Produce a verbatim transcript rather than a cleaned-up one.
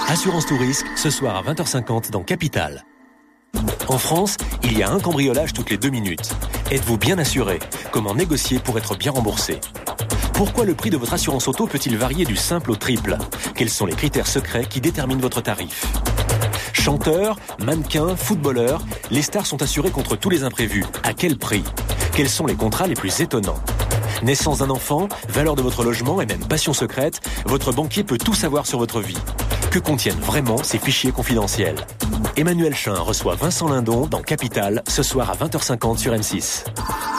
Assurance tout risque, ce soir à vingt heures cinquante dans Capital. En France, il y a un cambriolage toutes les deux minutes. Êtes-vous bien assuré? Comment négocier pour être bien remboursé? Pourquoi le prix de votre assurance auto peut-il varier du simple au triple? Quels sont les critères secrets qui déterminent votre tarif? Chanteurs, mannequins, footballeurs, les stars sont assurées contre tous les imprévus. À quel prix? Quels sont les contrats les plus étonnants? Naissance d'un enfant, valeur de votre logement et même passion secrète, votre banquier peut tout savoir sur votre vie. Que contiennent vraiment ces fichiers confidentiels? Emmanuel Chin reçoit Vincent Lindon dans Capital ce soir à vingt heures cinquante sur M six.